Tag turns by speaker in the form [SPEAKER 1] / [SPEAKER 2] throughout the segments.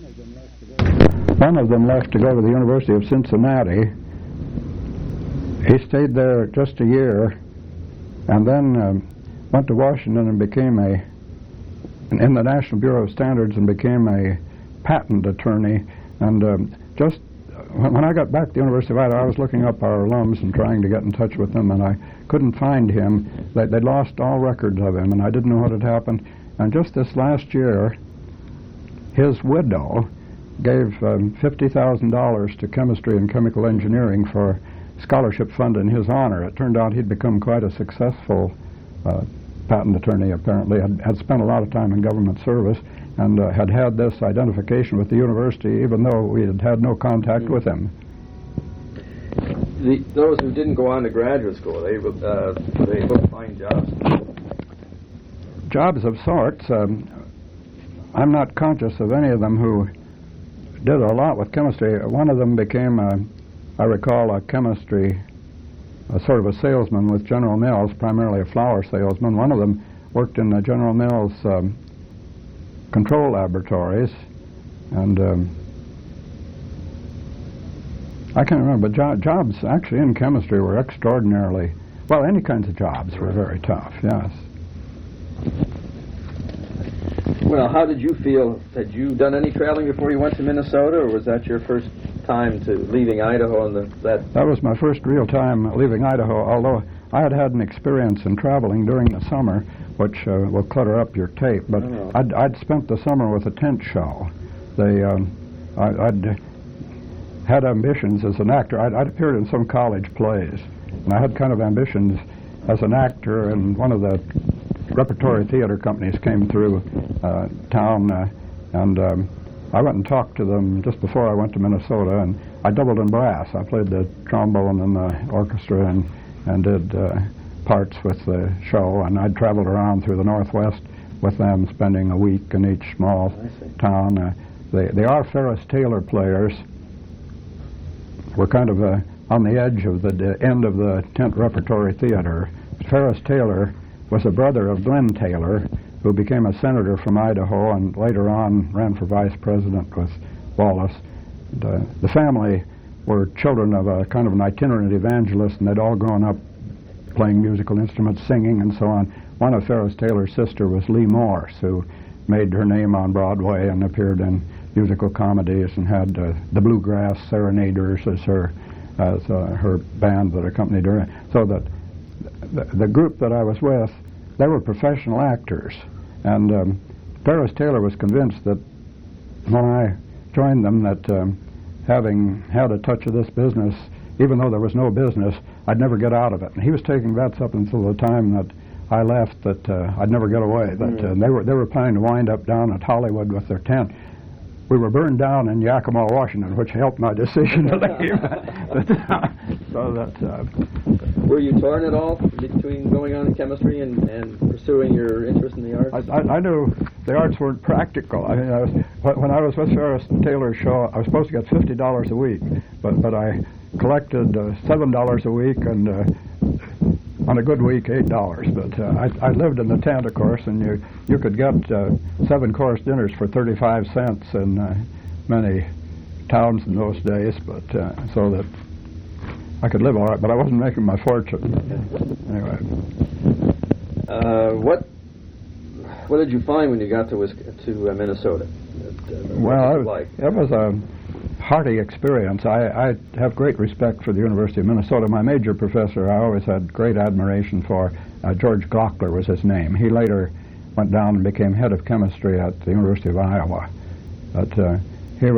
[SPEAKER 1] One of them left to go to the University of Cincinnati. He stayed there just a year, and then went to Washington and became in the National Bureau of Standards and became a patent attorney. And just when I got back to the University of Idaho, I was looking up our alums and trying to get in touch with them, and I couldn't find him. They'd lost all records of him, and I didn't know what had happened. And just this last year, his widow gave $50,000 to chemistry and chemical engineering for scholarship fund in his honor. It turned out he'd become quite a successful patent attorney, apparently, had spent a lot of time in government service, and had this identification with the university, even though we had had no contact with him.
[SPEAKER 2] Those who didn't go on to graduate school, were they able to find jobs?
[SPEAKER 1] Jobs of sorts. I'm not conscious of any of them who did a lot with chemistry. One of them became, I recall, a chemistry, sort of a salesman with General Mills, primarily a flour salesman. One of them worked in the General Mills control laboratories, and I can't remember, but jobs actually in chemistry were extraordinarily, well, any kinds of jobs were very tough, yes.
[SPEAKER 2] Well, how did you feel? Had you done any traveling before you went to Minnesota, or was that your first time to leaving Idaho?
[SPEAKER 1] That was my first real time leaving Idaho, although I had had an experience in traveling during the summer, which will clutter up your tape, but I'd spent the summer with a tent show. I'd had ambitions as an actor. I'd appeared in some college plays, and I had kind of ambitions as an actor, and one of the repertory theater companies came through town, and I went and talked to them just before I went to Minnesota, and I doubled in brass. I played the trombone in the orchestra and did parts with the show, and I'd traveled around through the Northwest with them, spending a week in each small town. They are Ferris Taylor players. We're kind of on the edge of the end of the tent repertory theater. Ferris Taylor was a brother of Glenn Taylor, who became a senator from Idaho and later on ran for vice president with Wallace. The family were children of a kind of an itinerant evangelist, and they'd all grown up playing musical instruments, singing, and so on. One of Ferris Taylor's sister was Lee Morse, who made her name on Broadway and appeared in musical comedies and had the Bluegrass Serenaders as her band that accompanied her. So that the group that I was with, they were professional actors, and Ferris Taylor was convinced that when I joined them that having had a touch of this business, even though there was no business, I'd never get out of it. And he was taking bets up until the time that I left that I'd never get away. That they were planning to wind up down at Hollywood with their tent. We were burned down in Yakima, Washington, which helped my decision to leave.
[SPEAKER 2] Were you torn at all between going on in chemistry and pursuing your interest in the arts?
[SPEAKER 1] I knew the arts weren't practical. I mean, when I was with Ferris Taylor's show, I was supposed to get $50 a week, but I collected $7 a week, and on a good week, $8. But I lived in the tent, of course, and you could get 7-course dinners for 35 cents in many towns in those days. But so that I could live all right, but I wasn't making my fortune. Anyway.
[SPEAKER 2] What did you find when you got to Minnesota?
[SPEAKER 1] Well, it was a hearty experience. I have great respect for the University of Minnesota. My major professor I always had great admiration for. George Glockler was his name. He later went down and became head of chemistry at the University of Iowa. But he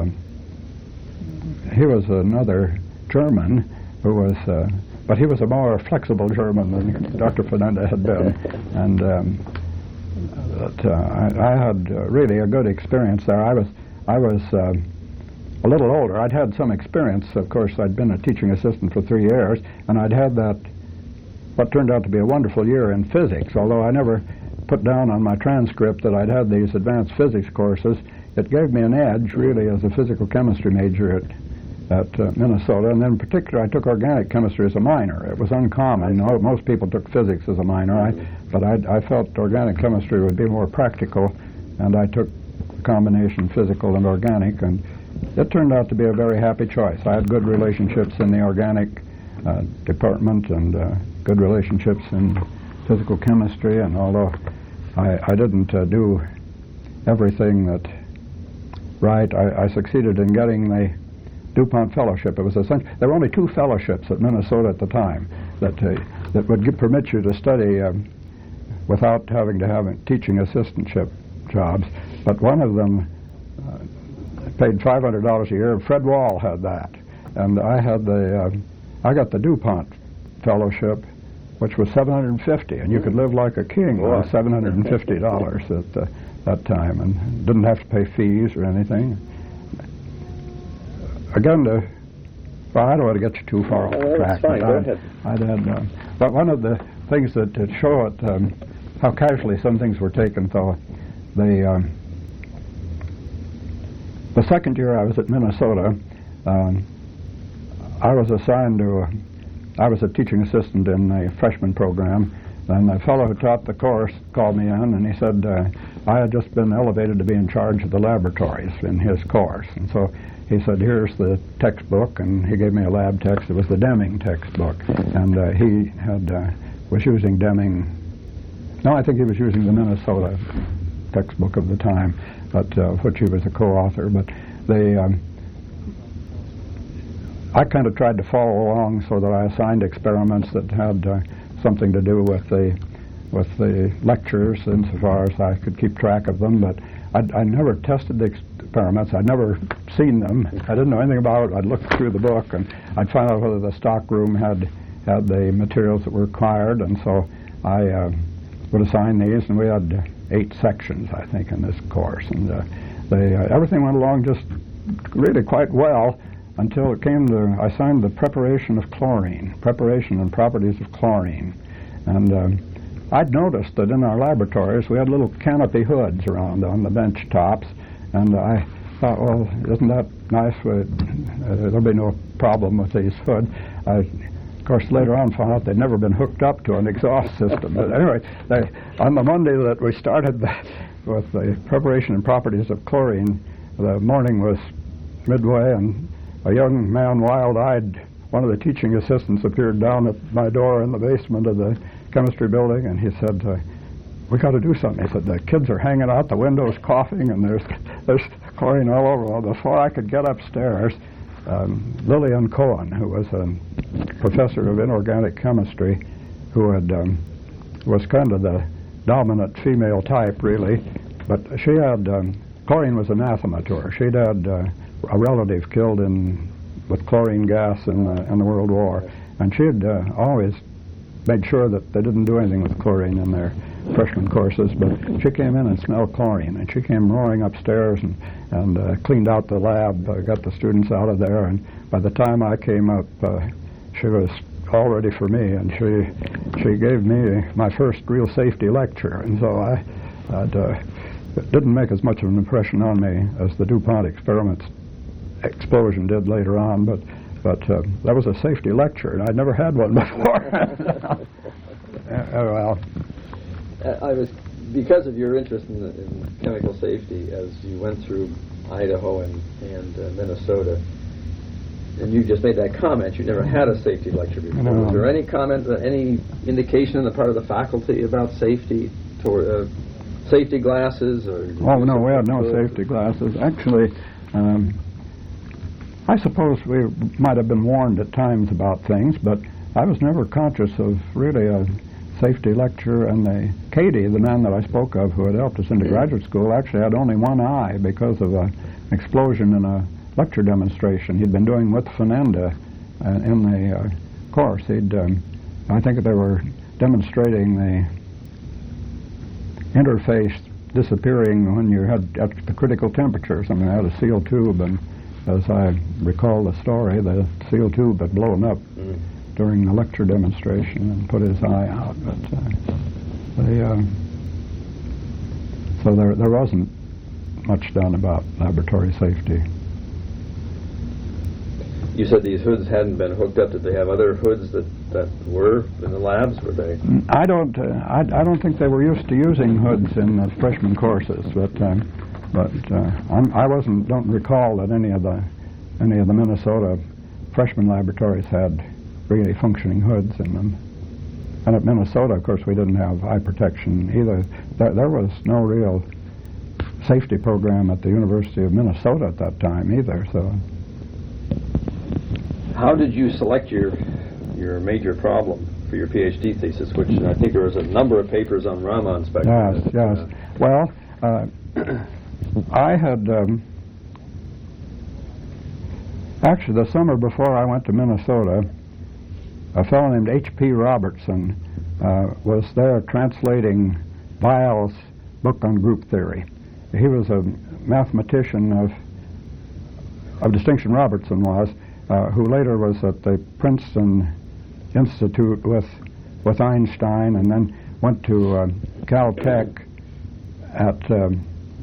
[SPEAKER 1] was another German who was, but he was a more flexible German than Dr. Fernanda had been. And I had really a good experience there. I was a little older. I'd had some experience. Of course, I'd been a teaching assistant for 3 years, and I'd had what turned out to be a wonderful year in physics, although I never put down on my transcript that I'd had these advanced physics courses. It gave me an edge, really, as a physical chemistry major at Minnesota, and then in particular I took organic chemistry as a minor. It was uncommon. Most people took physics as a minor, but I felt organic chemistry would be more practical, and I took combination physical and organic, and it turned out to be a very happy choice. I had good relationships in the organic department and good relationships in physical chemistry, and although I didn't do everything that right, I succeeded in getting the DuPont Fellowship. It was essentially, there were only 2 fellowships at Minnesota at the time that would permit you to study without having to have teaching assistantship jobs, but one of them paid $500 a year. Fred Wall had that, and I got the DuPont Fellowship, which was $750, and you could live like a king with $750 at that time, and didn't have to pay fees or anything. Again, well, I don't want to get you too far off track.
[SPEAKER 2] Fine. Go ahead.
[SPEAKER 1] But one of the things that show it how casually some things were taken, though, the second year I was at Minnesota, I was assigned to. I was a teaching assistant in a freshman program, and the fellow who taught the course called me in, and he said I had just been elevated to be in charge of the laboratories in his course. And so he said, here's the textbook, and he gave me a lab text. It was the Deming textbook, and he was using Deming. No, I think he was using the Minnesota textbook of the time, but which he was a co-author. But I kind of tried to follow along so that I assigned experiments that had something to do with the lectures insofar as I could keep track of them, but I never tested the experiments. I'd never seen them. I didn't know anything about it. I'd look through the book, and I'd find out whether the stock room had the materials that were required, and so I would assign these, and we had 8 sections, I think, in this course, and everything went along just really quite well until it came to, I signed the preparation and properties of chlorine. And I'd noticed that in our laboratories we had little canopy hoods around on the bench tops, and I thought, well, isn't that nice? There'll be no problem with these hoods. Of course, later on found out they'd never been hooked up to an exhaust system. But anyway, on the Monday that we started with the preparation and properties of chlorine, the morning was midway, and a young man, wild-eyed, one of the teaching assistants, appeared down at my door in the basement of the chemistry building, and he said, we got to do something. He said, the kids are hanging out the windows coughing, and there's chlorine all over. Well, before I could get upstairs, Lillian Cohen, who was a professor of inorganic chemistry, who was kind of the dominant female type, really, but she had, chlorine was anathema to her. She'd had a relative killed with chlorine gas in the World War, and she had always made sure that they didn't do anything with chlorine in their freshman courses, but she came in and smelled chlorine, and she came roaring upstairs and cleaned out the lab, got the students out of there, and by the time I came up, she was all ready for me, and she gave me my first real safety lecture, and so it didn't make as much of an impression on me as the DuPont explosion did later on, but that was a safety lecture, and I'd never had one before. Well,
[SPEAKER 2] I was, because of your interest in chemical safety as you went through Idaho and Minnesota, and you just made that comment, you never had a safety lecture before.
[SPEAKER 1] No.
[SPEAKER 2] Was there any comment, any indication on the part of the faculty about safety, toward safety glasses?
[SPEAKER 1] Oh, no, we had no safety glasses. Actually, I suppose we might have been warned at times about things, but I was never conscious of really a safety lecture. And Cady, the man that I spoke of who had helped us into graduate school, actually had only one eye because of an explosion in a lecture demonstration he'd been doing with Fernanda in the course. I think they were demonstrating the interface disappearing when you had at the critical temperature or something. They had a seal tube, and as I recall the story, the seal tube had blown up during the lecture demonstration and put his eye out. But so there wasn't much done about laboratory safety.
[SPEAKER 2] You said these hoods hadn't been hooked up. Did they have other hoods that were in the labs? Were they? I don't think they were used to using hoods in the freshman courses, but
[SPEAKER 1] But don't recall that any of the Minnesota freshman laboratories had really functioning hoods in them. And at Minnesota, of course, we didn't have eye protection either. There was no real safety program at the University of Minnesota at that time either. So,
[SPEAKER 2] how did you select your major problem for your PhD thesis? Which I think there was a number of papers on Raman spectrum.
[SPEAKER 1] Yes. Well, I had actually the summer before I went to Minnesota, a fellow named H.P. Robertson was there translating Weyl's book on group theory. He was a mathematician of distinction. Robertson was, who later was at the Princeton Institute with Einstein, and then went to Caltech at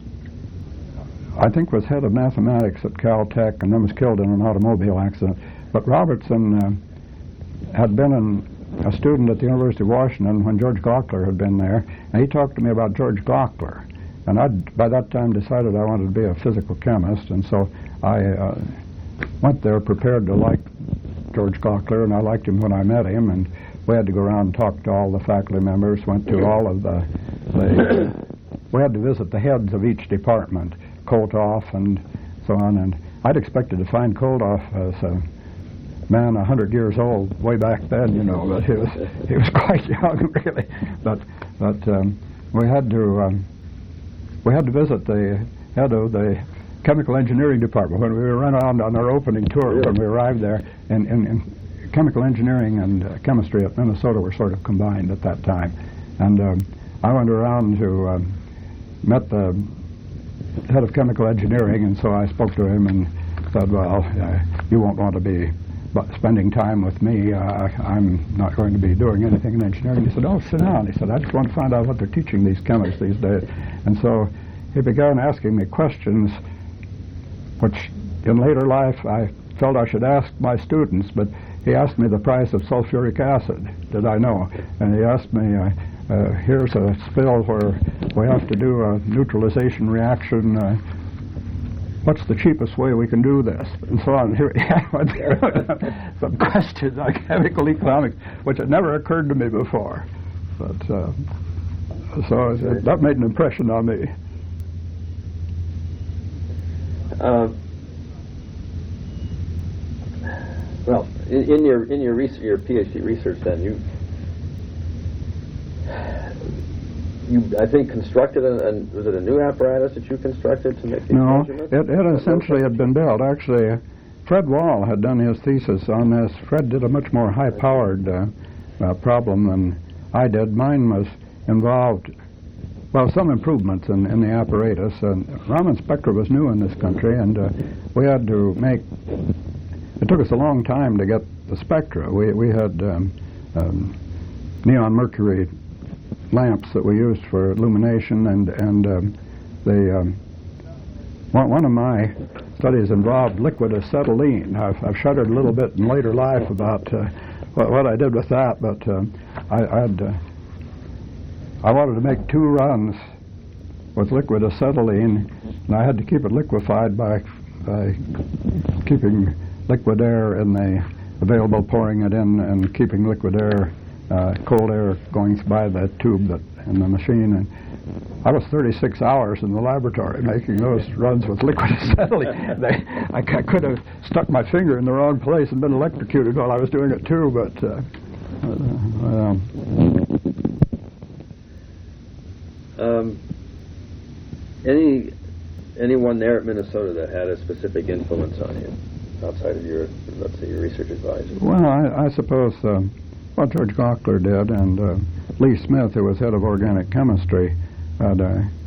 [SPEAKER 1] I think was head of mathematics at Caltech, and then was killed in an automobile accident. But Robertson had been a student at the University of Washington when George Gaukler had been there, and he talked to me about George Gaukler. And I'd by that time decided I wanted to be a physical chemist, and so I went there prepared to like George Gaukler, and I liked him when I met him, and we had to go around and talk to all the faculty members, went to all of we had to visit the heads of each department, Koltoff and so on, and I'd expected to find Koltoff as a man 100 years old way back then, but he was quite young really. But we had to visit the head of the chemical engineering department when we were run around on our opening tour. When we arrived there, and chemical engineering and chemistry at Minnesota were sort of combined at that time, and I went around to met the head of chemical engineering, and so I spoke to him and said, well, you won't want to be spending time with me. I'm not going to be doing anything in engineering. He said, oh, sit down. He said, I just want to find out what they're teaching these chemists these days. And so he began asking me questions which in later life I felt I should ask my students, but he asked me the price of sulfuric acid. Did I know? And he asked me, here's a spill where we have to do a neutralization reaction. What's the cheapest way we can do this? And so on. Here I went through some questions on chemical economics, which had never occurred to me before. But so that made an impression on me.
[SPEAKER 2] Well, in your PhD research, then you I think constructed was it a new apparatus that you constructed to make these measurements?
[SPEAKER 1] No, it essentially had been built. Actually, Fred Wall had done his thesis on this. Fred did a much more high-powered problem than I did. Mine was involved, some improvements in the apparatus. And Raman spectra was new in this country, and we had to make. It took us a long time to get the spectra. We had neon mercury lamps that we used for illumination, and one of my studies involved liquid acetylene. I've shuddered a little bit in later life about what I did with that, but I wanted to make 2 runs with liquid acetylene, and I had to keep it liquefied by keeping liquid air in the available, pouring it in, and keeping liquid air, cold air going by the tube in the machine. And I was 36 hours in the laboratory making those runs with liquid acetylene. I could have stuck my finger in the wrong place and been electrocuted while I was doing it too, but
[SPEAKER 2] anyone there at Minnesota that had a specific influence on you outside of your, let's say, your research advisor?
[SPEAKER 1] Well, I suppose George Gaukler did, and Lee Smith, who was head of organic chemistry, had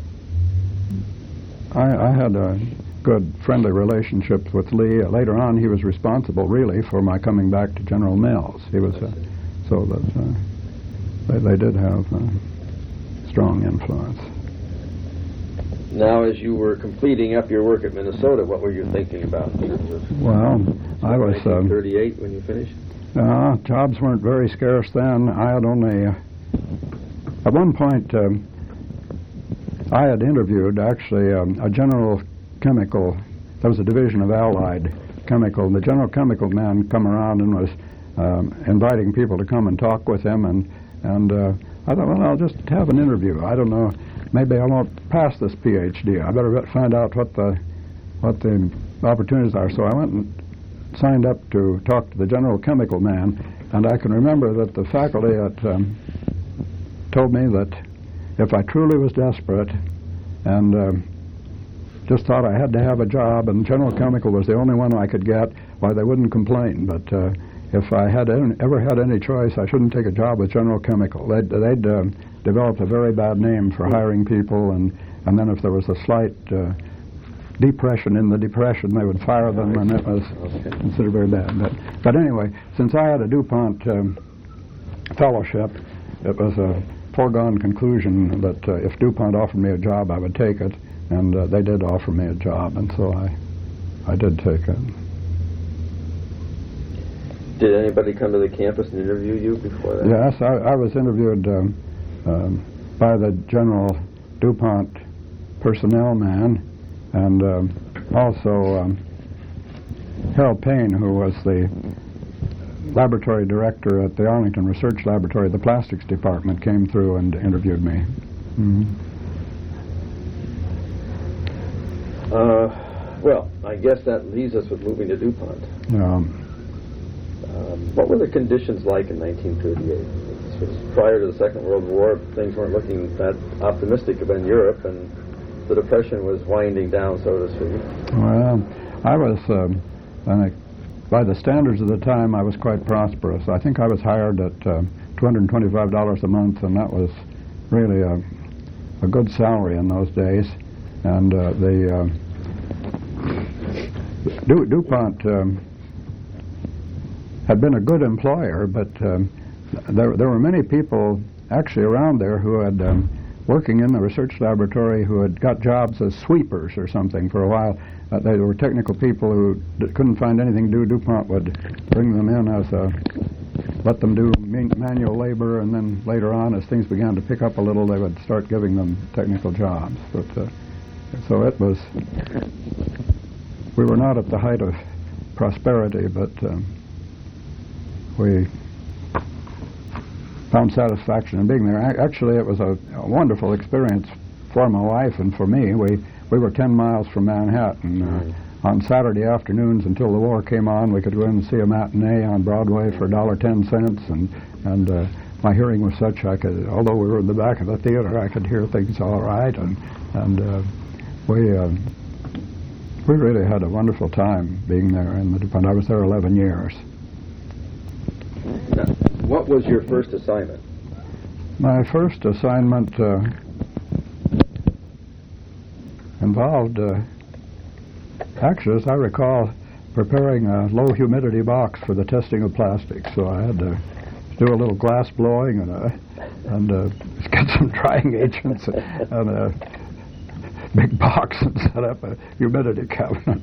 [SPEAKER 1] I had a good friendly relationship with Lee. Later on, he was responsible really for my coming back to General Mills. He was so that they did have strong influence.
[SPEAKER 2] Now, as you were completing up your work at Minnesota, what were you thinking about in terms of?
[SPEAKER 1] Well, I was
[SPEAKER 2] 1938 when you finished.
[SPEAKER 1] Jobs weren't very scarce then. I had only, at one point, I had interviewed actually a General Chemical. There was a division of Allied Chemical. The General Chemical man come around and was inviting people to come and talk with him, and I thought, well, I'll just have an interview. I don't know, maybe I won't pass this PhD. I better find out what the opportunities are. So I went and signed up to talk to the General Chemical man, and I can remember that the faculty told me that if I truly was desperate and just thought I had to have a job, and General Chemical was the only one I could get, why, they wouldn't complain. But if I had ever had any choice, I shouldn't take a job with General Chemical. They'd developed a very bad name for hiring people, and then if there was a slight depression in the depression, they would fire them, and it was considered very bad. But anyway, since I had a DuPont fellowship, it was a foregone conclusion that if DuPont offered me a job, I would take it, and they did offer me a job, and so I did take it.
[SPEAKER 2] Did anybody come to the campus and interview you before that?
[SPEAKER 1] Yes, I was interviewed by the General DuPont personnel man, and also Harold Payne, who was the laboratory director at the Arlington Research Laboratory, the plastics department, came through and interviewed me. Mm-hmm.
[SPEAKER 2] Well, I guess that leaves us with moving to DuPont. What were the conditions like in 1938? This was prior to the Second World War. Things weren't looking that optimistic in Europe, and the Depression was winding down, so to speak.
[SPEAKER 1] Well, I was, by the standards of the time, I was quite prosperous. I think I was hired at $225 a month, and that was really a good salary in those days. And DuPont had been a good employer, but there were many people actually around there who had working in the research laboratory who had got jobs as sweepers or something for a while. They were technical people who couldn't find anything to do. DuPont would bring them in as let them do manual labor, and then later on, as things began to pick up a little, they would start giving them technical jobs. But so it was, we were not at the height of prosperity, but we found satisfaction in being there. Actually, it was a wonderful experience for my wife and for me. We were 10 miles from Manhattan. On Saturday afternoons until the war came on, we could go in and see a matinee on Broadway for $1.10, and my hearing was such I could, although we were in the back of the theater, I could hear things all right, and we really had a wonderful time being there in the DuPont. I was there 11 years.
[SPEAKER 2] Now, what was your first assignment?
[SPEAKER 1] My first assignment involved, actually, as I recall, preparing a low humidity box for the testing of plastics. So I had to do a little glass blowing and get some drying agents and a big box and set up a humidity cabinet.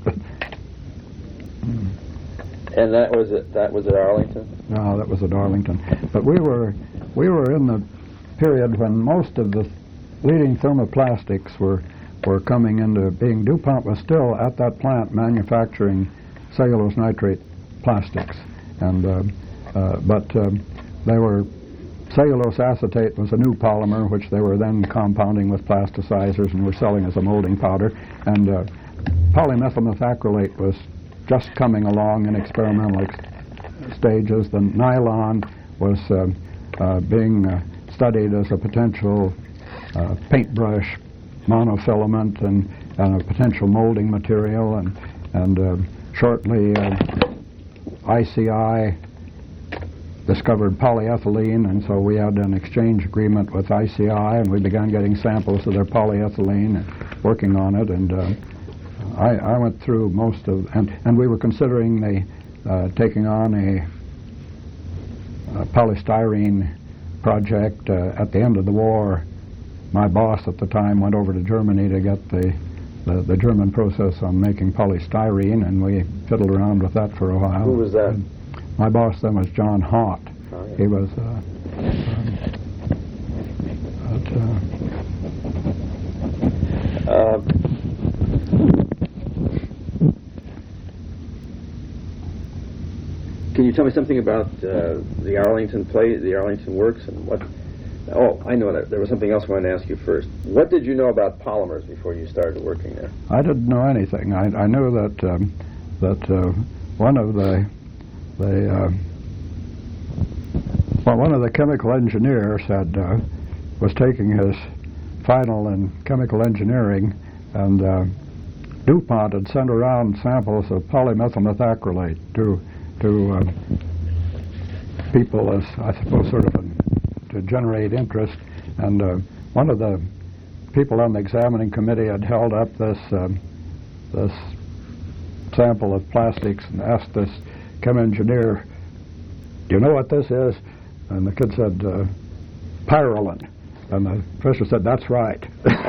[SPEAKER 2] And that was at Arlington?
[SPEAKER 1] No, that was at Arlington. But we were in the period when most of the leading thermoplastics were coming into being. DuPont was still at that plant manufacturing cellulose nitrate plastics, and but they were, cellulose acetate was a new polymer which they were then compounding with plasticizers and were selling as a molding powder, and polymethyl methacrylate was just coming along in experimental stages. The nylon was being studied as a potential paintbrush monofilament and a potential molding material, and shortly ICI discovered polyethylene, and so we had an exchange agreement with ICI, and we began getting samples of their polyethylene and working on it, and I went through most of, and we were considering taking on a polystyrene project at the end of the war. My boss at the time went over to Germany to get the German process on making polystyrene, and we fiddled around with that for a while.
[SPEAKER 2] Who was that?
[SPEAKER 1] My boss then was John Haught.
[SPEAKER 2] Oh, yeah.
[SPEAKER 1] He was
[SPEAKER 2] Can you tell me something about the Arlington play, the Arlington Works, and what? Oh, I know that. There was something else I wanted to ask you first. What did you know about polymers before you started working there?
[SPEAKER 1] I didn't know anything. I knew that one of the chemical engineers was taking his final in chemical engineering, and DuPont had sent around samples of polymethyl methacrylate to people as, I suppose, sort of to generate interest. And one of the people on the examining committee had held up this sample of plastics and asked this chem engineer, "Do you know what this is?" And the kid said, "Pyrrolin." And the professor said, "That's right."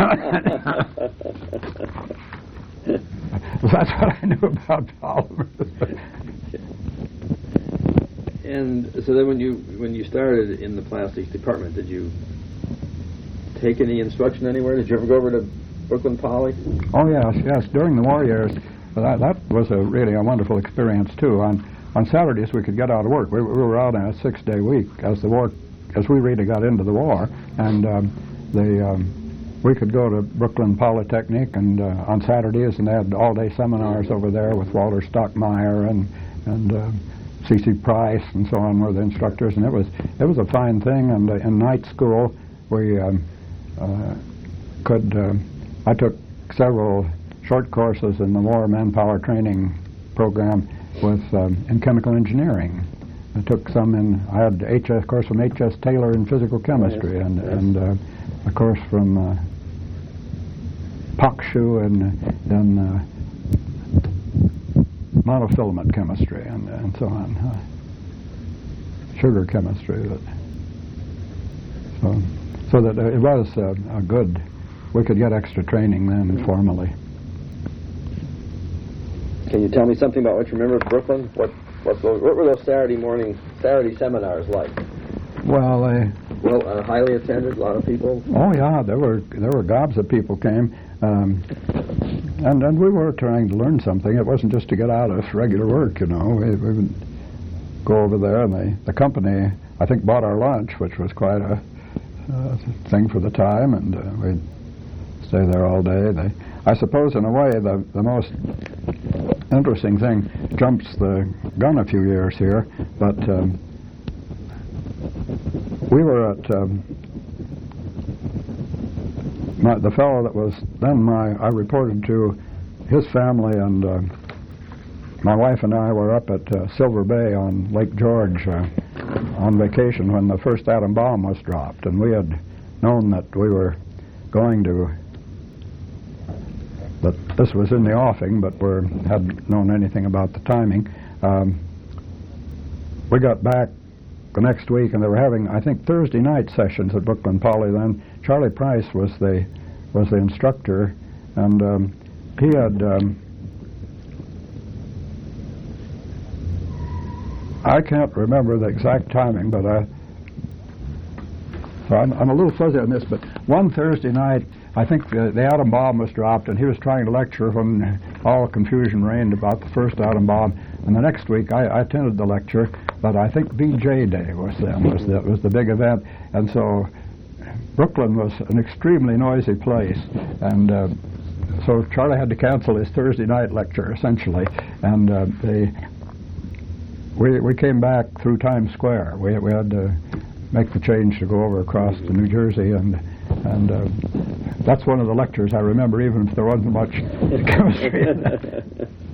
[SPEAKER 1] That's what I knew about polymers.
[SPEAKER 2] And so then when you started in the plastics department, did you take any instruction anywhere? Did you ever go over to Brooklyn Poly?
[SPEAKER 1] Oh, yes. During the war years, that was really a wonderful experience, too. On Saturdays, we could get out of work. We were out on a 6-day week as we really got into the war. And we could go to Brooklyn Polytechnic and on Saturdays, and they had all-day seminars over there with Walter Stockmeyer and C.C. Price and so on were the instructors, and it was a fine thing. And in night school, we I took several short courses in the War Manpower Training Program in chemical engineering. I took some I had a course from H.S. Taylor in physical chemistry, and a course from Pakshu and then monofilament chemistry and so on, sugar chemistry. So that it was a good. We could get extra training then formally.
[SPEAKER 2] Can you tell me something about what you remember of Brooklyn? What were those Saturday seminars like?
[SPEAKER 1] Well,
[SPEAKER 2] highly attended, a lot of people.
[SPEAKER 1] Oh yeah, there were gobs of people came, and we were trying to learn something. It wasn't just to get out of regular work, you know. We would go over there, and the company, I think, bought our lunch, which was quite a thing for the time, and we'd stay there all day. I suppose, in a way, the most interesting thing jumps the gun a few years here, but we were at the fellow that was then I reported to, his family, and my wife and I were up at Silver Bay on Lake George on vacation when the first atom bomb was dropped, and we had known that we were going to, that this was in the offing, but hadn't known anything about the timing. We got back the next week, and they were having, I think, Thursday night sessions at Brooklyn Poly then. Charlie Price was the instructor, and he had I can't remember the exact timing, but I'm a little fuzzy on this, but one Thursday night, I think the atom bomb was dropped, and he was trying to lecture when all confusion reigned about the first atom bomb. And the next week, I attended the lecture, but I think VJ Day was the big event, and so Brooklyn was an extremely noisy place, and so Charlie had to cancel his Thursday night lecture essentially, and we came back through Times Square. We had to make the change to go over across to New Jersey, and that's one of the lectures I remember, even if there wasn't much chemistry in that.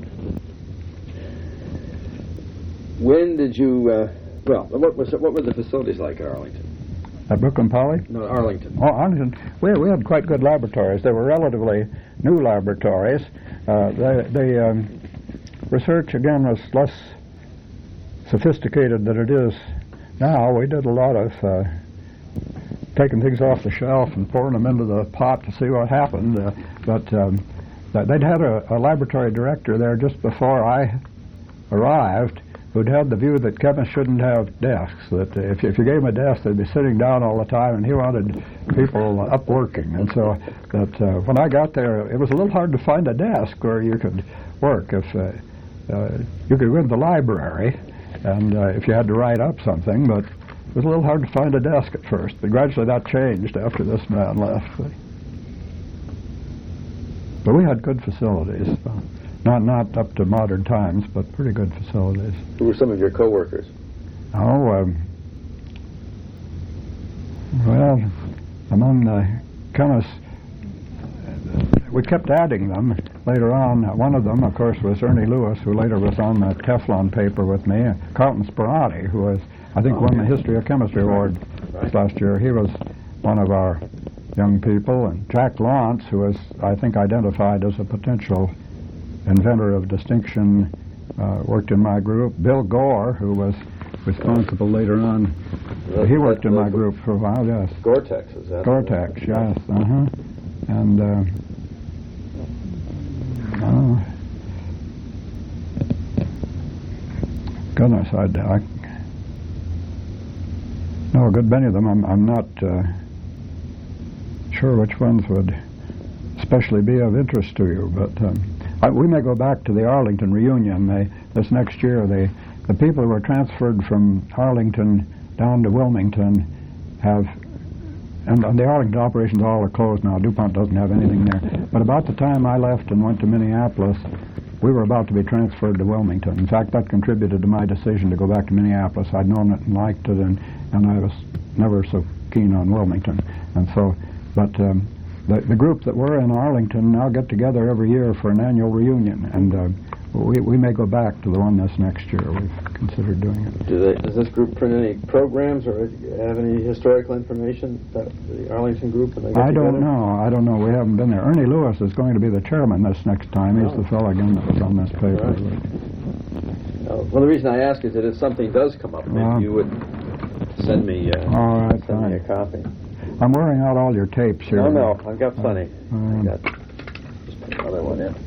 [SPEAKER 2] When did you? What were the facilities like at Arlington?
[SPEAKER 1] At Brooklyn Poly?
[SPEAKER 2] No, Arlington.
[SPEAKER 1] Oh, Arlington. We had quite good laboratories. They were relatively new laboratories. The research again was less sophisticated than it is now. We did a lot of taking things off the shelf and pouring them into the pot to see what happened. But they'd had a laboratory director there just before I arrived, who'd had the view that chemists shouldn't have desks, that if you gave them a desk, they'd be sitting down all the time, and he wanted people up working. And so that when I got there, it was a little hard to find a desk where you could work. If you could go to the library, and if you had to write up something, but it was a little hard to find a desk at first. But gradually that changed after this man left. But we had good facilities. Not up to modern times, but pretty good facilities.
[SPEAKER 2] Who were some of your co-workers?
[SPEAKER 1] Oh, well, among the chemists, we kept adding them later on. One of them, of course, was Ernie Lewis, who later was on the Teflon paper with me. Carlton Sperati, who was, I think, won the History of Chemistry Award last year. He was one of our young people. And Jack Lawrence, who was, I think, identified as a potential inventor of distinction, worked in my group. Bill Gore, who was responsible later on, he worked in my group for a while, yes.
[SPEAKER 2] Gore-Tex, is that?
[SPEAKER 1] Gore-Tex, yes, And, goodness, I know a good many of them. I'm not sure which ones would especially be of interest to you, but we may go back to the Arlington reunion. This next year, the people who were transferred from Arlington down to Wilmington have, and the Arlington operations all are closed now. DuPont doesn't have anything there. But about the time I left and went to Minneapolis, we were about to be transferred to Wilmington. In fact, that contributed to my decision to go back to Minneapolis. I'd known it and liked it, and I was never so keen on Wilmington. And so, but the group that were in Arlington now get together every year for an annual reunion, and we may go back to the one this next year. We've considered doing it.
[SPEAKER 2] Does this group print any programs or have any historical information about the Arlington group when they get together?
[SPEAKER 1] I don't know. We haven't been there. Ernie Lewis is going to be the chairman this next time. He's the fellow again that was on this paper.
[SPEAKER 2] Right. Well, the reason I ask is that if something does come up, maybe you would send me a copy.
[SPEAKER 1] I'm wearing out all your tapes here.
[SPEAKER 2] No, I've got plenty. I got just put another one in.